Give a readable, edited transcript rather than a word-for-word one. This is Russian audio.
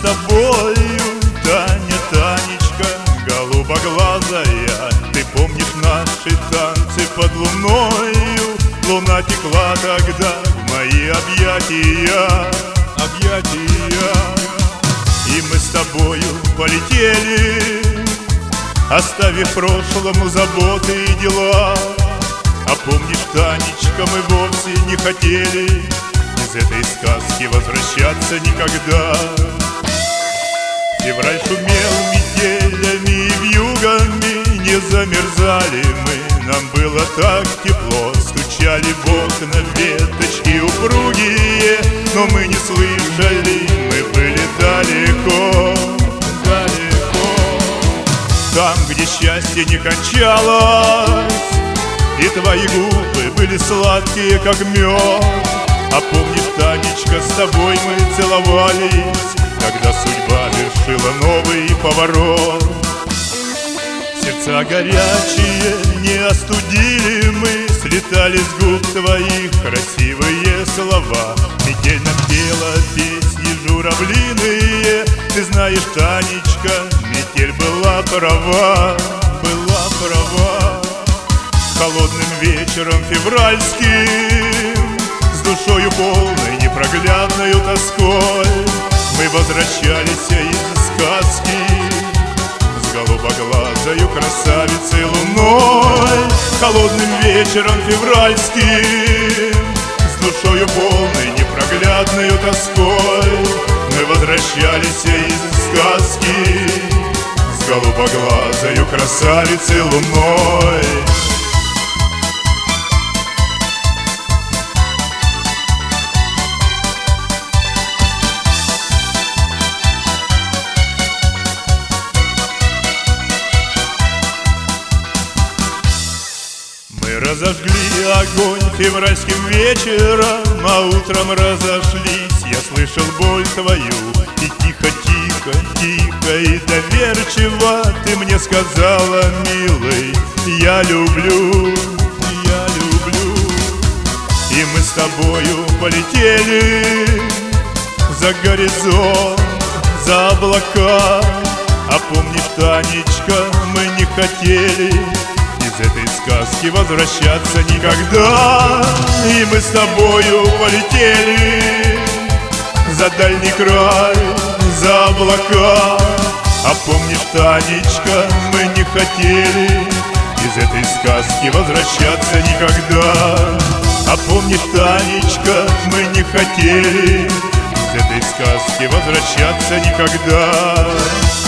тобою, Таня, Танечка, голубоглазая. Ты помнишь наши танцы под луною? Луна текла тогда в мои объятия, объятия. И мы с тобою полетели, оставив прошлому заботы и дела. А помнишь, Танечка, мы вовсе не хотели из этой сказки возвращаться никогда. Февраль шумел метелями и вьюгами, не замерзали мы, нам было так тепло. Стучали в окна веточки упругие, но мы не слышали, мы были далеко, далеко. Там, где счастье не кончалось, и твои губы были сладкие, как мед. А помнишь, Танечка, с тобой мы целовались, когда судьба вершила новый поворот. Сердца горячие не остудили мы, слетали с губ твоих красивые слова. Метель нам пела песни журавлиные. Ты знаешь, Танечка, метель была права, была права. Холодным вечером февральским, с душою полной непроглядною тоской, мы возвращались из сказки с голубоглазою красавицей луной. Холодным вечером февральским, с душою полной непроглядною тоской, мы возвращались из сказки с голубоглазою красавицей луной. Мы разожгли огонь февральским вечером, а утром разошлись. Я слышал боль твою, и тихо, тихо, тихо и доверчиво ты мне сказала, милый, я люблю, я люблю. И мы с тобою полетели за горизонт, за облака. А помнишь, Танечка, мы не хотели из этой сказки возвращаться никогда. И мы с тобою полетели за дальний край, за облака. А помнишь, Танечка, мы не хотели из этой сказки возвращаться никогда. А помнишь, Танечка, мы не хотели из этой сказки возвращаться никогда.